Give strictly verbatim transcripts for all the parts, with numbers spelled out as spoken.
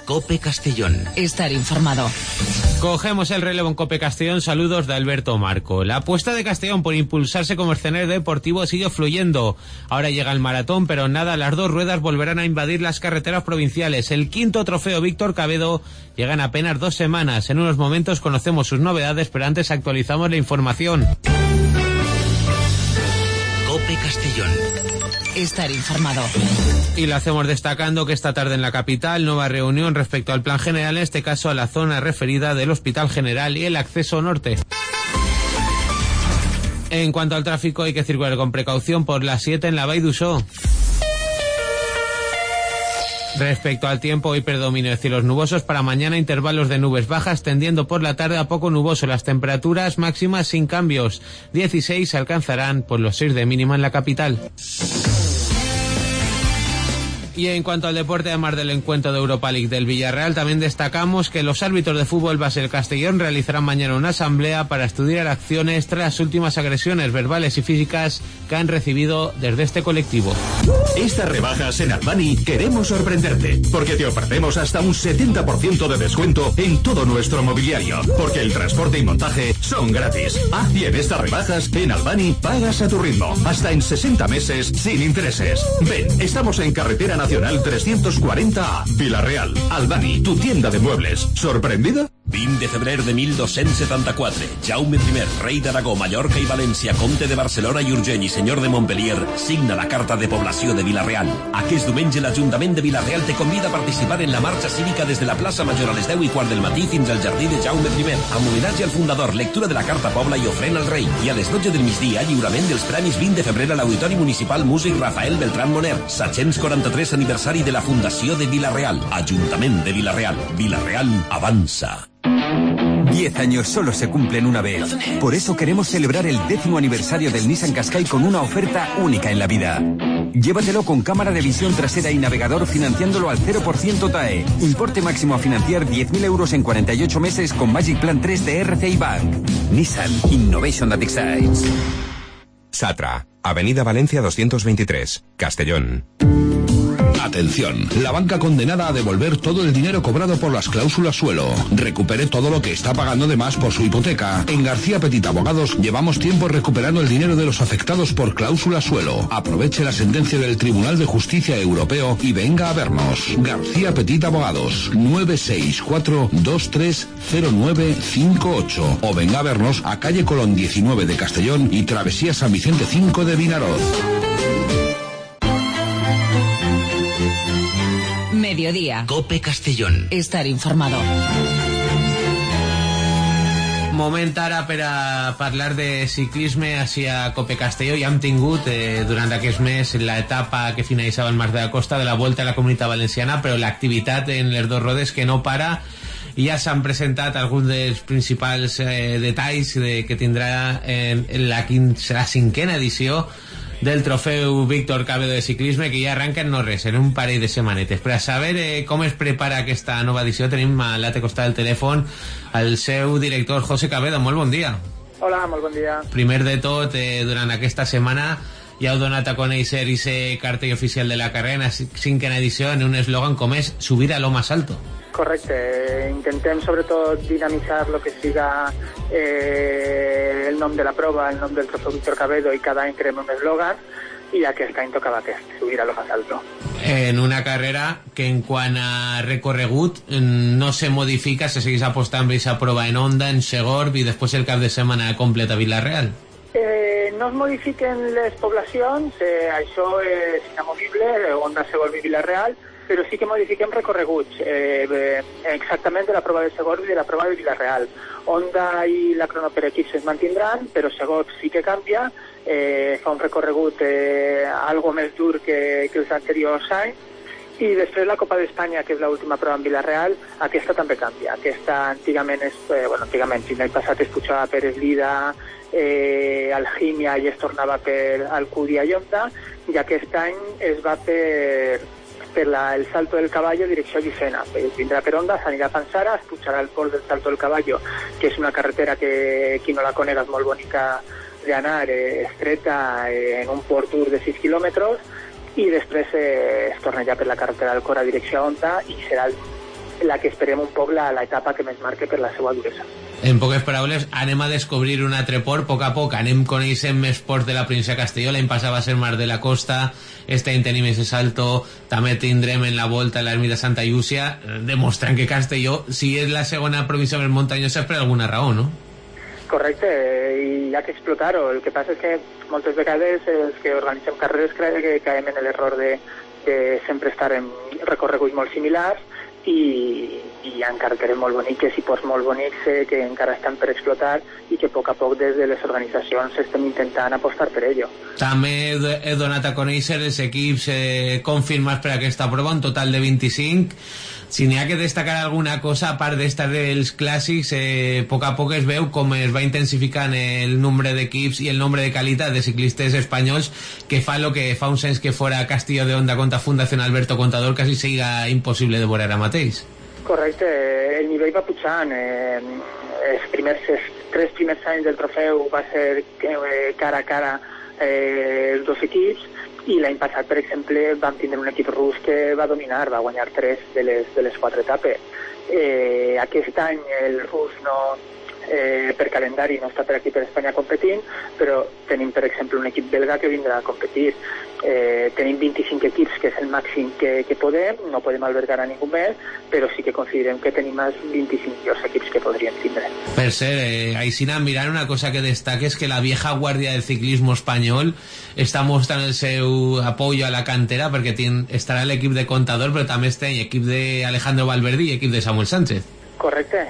COPE Castellón. Estar informado. Cogemos el relevo en COPE Castellón. Saludos de Alberto Marco. La apuesta de Castellón por impulsarse como escenario deportivo sigue fluyendo. Ahora llega el maratón, pero nada, las dos ruedas volverán a invadir las carreteras provinciales. El quinto trofeo Víctor Cabedo llega en apenas dos semanas. En unos momentos conocemos sus novedades, pero antes actualizamos la información. COPE Castellón. Estar informado. Y lo hacemos destacando que esta tarde en la capital, nueva reunión respecto al plan general, en este caso a la zona referida del Hospital General y el acceso norte. En cuanto al tráfico, hay que circular con precaución por la siete en la Vall d'Uixó. Respecto al tiempo, hoy predominio de cielos nubosos, para mañana intervalos de nubes bajas, tendiendo por la tarde a poco nuboso. Las temperaturas máximas sin cambios, dieciséis se alcanzarán por los seis de mínima en la capital. Y en cuanto al deporte, además del encuentro de Europa League del Villarreal, también destacamos que los árbitros de fútbol base del Castellón realizarán mañana una asamblea para estudiar acciones tras las últimas agresiones verbales y físicas que han recibido desde este colectivo. Estas rebajas en Albany queremos sorprenderte, porque te ofrecemos hasta un setenta por ciento de descuento en todo nuestro mobiliario, porque el transporte y montaje son gratis. Haz bien estas rebajas en Albany, pagas a tu ritmo, hasta en sesenta meses sin intereses. Ven, estamos en Carretera Nacional trescientos cuarenta A, Vila-real, Albany, tu tienda de muebles. ¿Sorprendida? vint de febrer de mil dos-cents setanta-quatre, Jaume primer, rei d'Aragó, Mallorca i València, comte de Barcelona i Urgell i senyor de Montpellier, signa la carta de població de Vila-real. Aquest diumenge l'Ajuntament de Vila-real te convida a participar en la marxa cívica des de la plaça Major a les deu i quart del matí fins al jardí de Jaume primer, amb homenatge al fundador, lectura de la carta pobla i ofrena al rei. I a les dotze del migdia, lliurament dels premis vint de febrer a l'Auditori Municipal Músic Rafael Beltrán Moner, set-cents quaranta-tres aniversari de la Fundació de Vila-real. Ajuntament de Vila-real. Vila-real avanza. Diez años solo se cumplen una vez. Por eso queremos celebrar el décimo aniversario del Nissan Qashqai con una oferta única en la vida. Llévatelo con cámara de visión trasera y navegador financiándolo al cero por ciento T A E. Importe máximo a financiar diez mil euros en cuarenta y ocho meses con Magic Plan tres de R C I Bank. Nissan Innovation that excites. Satra, Avenida Valencia doscientos veintitrés, Castellón. Atención, la banca condenada a devolver todo el dinero cobrado por las cláusulas suelo. Recupere todo lo que está pagando de más por su hipoteca. En García Petit Abogados llevamos tiempo recuperando el dinero de los afectados por cláusula suelo. Aproveche la sentencia del Tribunal de Justicia Europeo y venga a vernos. García Petit Abogados, nueve seis cuatro dos tres cero nueve cinco ocho. O venga a vernos a calle Colón diecinueve de Castellón y Travesía San Vicente cinco de Vinaroz. Mediodía. COPE Castellón. Estar informado. Moment ara per a parlar de ciclisme hacia COPE Castelló. Ja hem tingut eh, durant aquest mes l'etapa que finalitzava el Mas de la Costa de la Volta a la Comunitat Valenciana, però l'activitat en les dos rodes que no para, i ja s'han presentat alguns dels principals eh, detalls de, que tindrà en, en la, quince, la cinquena edició del trofeu Víctor Cabedo de ciclisme, que ja arranca en no res, en un parell de setmanetes. Per a saber eh, com es prepara aquesta nova edició, tenim a l'altre costat del telèfon el seu director, José Cabedo. Molt bon dia. Hola, molt bon dia. Primer de tot, eh, durant aquesta setmana ja heu donat a conèixer aquest cartell oficial de la carrera, en la cinquena edició, en un eslògan com és subir a lo más alto. Correcte, intentem sobretot dinamitzar lo que siga eh, el nom de la prova, el nom del trofeu Víctor Cabedo, i cada any creem un eslògan, i aquest any tocava aquest, subir a lo más alto. En una carrera que en quant a recorregut no se modifica, se segueix apostant per aquesta prova en Onda, en Segorb i després el cap de setmana completa a Vila-real. Eh, no es modifiquen les poblacions, eh, això és inamovible, Onda, Segorb i Vila-real, però sí que modifiquem recorreguts, eh, exactament de la prova de Segorb i de la prova de Vila-real. Onda i la crono per equips es mantindran, però Segorb sí que canvia, eh, fa un recorregut eh, algo més dur que, que els anteriors anys, i després la Copa d'Espanya, que és l'última prova en Vila-real, aquesta també canvia. Aquesta antigament, és, eh, bueno, antigament, fins l'any passat es pujava per Eslida, eh, Algímia, i es tornava per Alcúdia i Onda, i aquest any es va per... per la, el Salto del Caballo direcció a Llicena. Vindrà per Onda, s'anirà a Pansara, es pujarà el port del Salto del Caballo, que és una carretera que qui no la conega és molt bonica d'anar, eh, estreta, eh, en un port dur de sis quilòmetres, i després eh, es torna ja per la carretera del Cora direcció a Onda, i serà el la que esperem un poc la, la etapa que més marque per la seva duresa. En poques paraules, anem a descobrir un altre port, a poc a poc anem coneixent més ports de la província de Castelló. L'any passat va ser Mar de la Costa, este any tenim ese Salto, també tindrem en la volta l'ermita de Santa Llúcia, demostrant que Castelló, si és la segona província més muntanyosa, és per alguna raó, no? Correcte, i hi ha que explotar-ho. El que passa és que moltes vegades els que organitzem carreres crec que caiem en l'error de, de sempre estar en recorreguts molt similars i, i hi ha carreteres molt boniques i ports molt bonics eh, que encara estan per explotar i que a poc a poc des de les organitzacions estem intentant apostar per ello. També he donat a conèixer els equips eh, confirmats per aquesta prova, un total de vint-i-cinc. Si n'hi ha que destacar alguna cosa, a part d'estar dels clàssics, eh, a poc a poc es veu com es va intensificant el nombre d'equips i el nombre de qualitat de ciclistes espanyols, que fa lo que fa uns anys que fora Castillo de Honda contra Fundación Alberto Contador quasi siga impossible de veure ara mateix. Correcte, el nivell va pujant. Eh, els primers, els tres primers anys del trofeu va ser eh, cara a cara eh, els dos equips, i l'any passat, per exemple, vam tindre un equip rus que va dominar, va guanyar tres de les, de les quatre etapes. Eh, aquest any el rus no, eh, per calendari no està per aquí per Espanya competint, però tenim, per exemple, un equip belga que vindrà a competir. Eh, tenim vint-i-cinc equips, que és el màxim que, que podem, no podem albergar a ningú més, però sí que considerem que tenim més vint-i-cinc millors equips que podríem tindre. Per ser, eh, Aixina, mirant una cosa que destaca és que la vieja guàrdia del ciclismo espanyol està mostrant el seu apoyo a la cantera, perquè ten, estarà l'equip de Contador, però també està l'equip de Alejandro Valverde i l'equip de Samuel Sánchez. Correcte,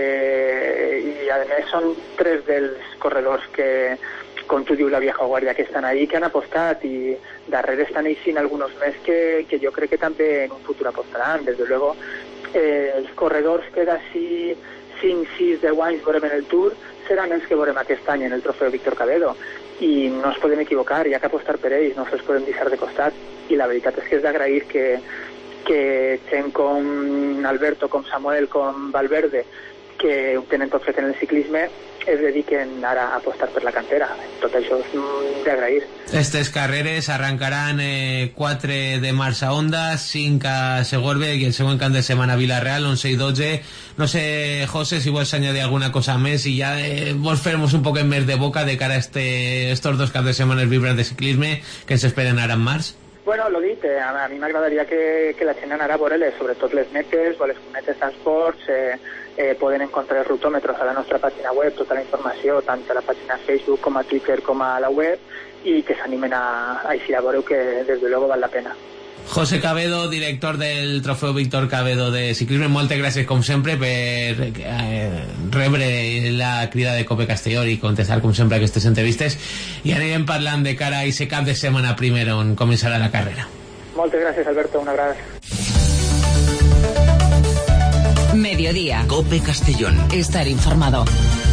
eh, i a més són tres dels corredors que, com tu dius, la vieja guàrdia, que estan ahí, que han apostat, i darrere estan eixint alguns més que, que jo crec que també en un futur apostaran. Des de luego, eh, els corredors que d'ací cinc, sis, deu anys veurem en el Tour seran els que veurem aquest any en el trofeu Víctor Cabedo, i no ens podem equivocar, hi ha que apostar per ells, no se'ls podem deixar de costat, i la veritat és que és d'agrair que, que gent com Alberto, com Samuel, com Valverde, que ho tenen tot fet en el ciclisme, es dediquen ara a apostar per la cantera. Tot això és d'agrair. Estes carreres arrancaran eh, quatre de març a Onda, cinc a Segorbe i el següent cap de setmana a Vila-real, onze i dotze. No sé, José, si vols añadir alguna cosa més i ja eh, vols fer-nos un poc més de boca de cara a este, estos dos caps de setmana vibrants de ciclisme que ens esperen ara en març. Bueno, lo dit, eh, a mi m'agradaria que, que la gent anara a veure-les, sobretot les metes o les cunetes d'esports, eh, eh, poden encontrar els rutòmetres a la nostra pàgina web, tota la informació, tant a la pàgina Facebook com a Twitter com a la web, i que s'animen a, a eixir a veure que des de luego val la pena. José Cabedo, director del trofeu Víctor Cabedo de ciclisme, moltes gràcies com sempre per eh, rebre la crida de Cope Castelló i contestar com sempre aquestes entrevistes, i anirem parlant de cara a aquest cap de setmana primer on començarà la carrera. Moltes gràcies, Alberto, un abraç. Mediodía. Cope Castellón. Estar informado.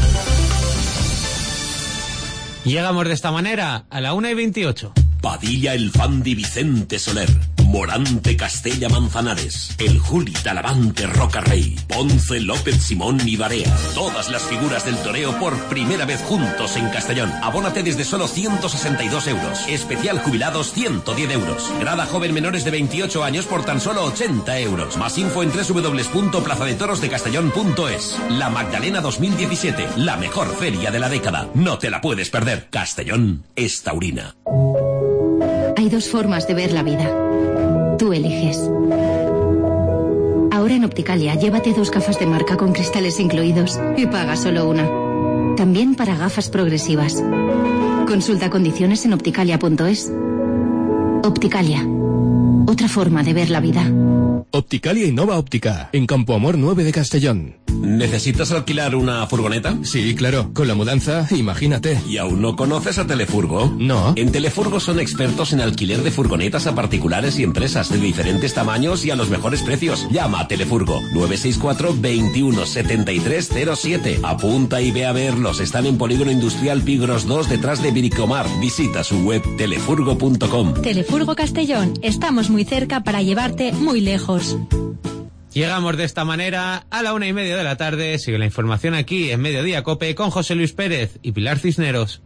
Llegamos de esta manera a la una y veintiocho. Padilla el Fandi Vicente Soler, Morante Castella Manzanares, el Juli Talavante Roca Rey, Ponce López Simón y Barea. Todas las figuras del toreo por primera vez juntos en Castellón. Abónate desde solo ciento sesenta y dos euros. Especial jubilados ciento diez euros. Grada joven menores de veintiocho años por tan solo ochenta euros. Más info en doble u doble u doble u punto plaza de toros de castellón punto es. La Magdalena dos mil diecisiete, la mejor feria de la década. No te la puedes perder. Castellón es taurina. Hay dos formas de ver la vida. Tú eliges. Ahora en Opticalia, llévate dos gafas de marca con cristales incluidos y paga solo una. También para gafas progresivas. Consulta condiciones en opticalia punto es. Opticalia. Otra forma de ver la vida. Opticalia Innova Óptica, en Campo Amor nueve de Castellón. ¿Necesitas alquilar una furgoneta? Sí, claro. Con la mudanza, imagínate. ¿Y aún no conoces a Telefurgo? No. En Telefurgo son expertos en alquiler de furgonetas a particulares y empresas de diferentes tamaños y a los mejores precios. Llama a Telefurgo nueve seis cuatro, veintiuno, setenta y tres cero siete. Apunta y ve a verlos. Están en Polígono Industrial Pigros dos, detrás de Viricomar. Visita su web telefurgo punto com. Telefurgo Castellón. Estamos muy cerca para llevarte muy lejos. Llegamos de esta manera a la una y media de la tarde. Sigue la información aquí en Mediodía Cope con José Luis Pérez y Pilar Cisneros.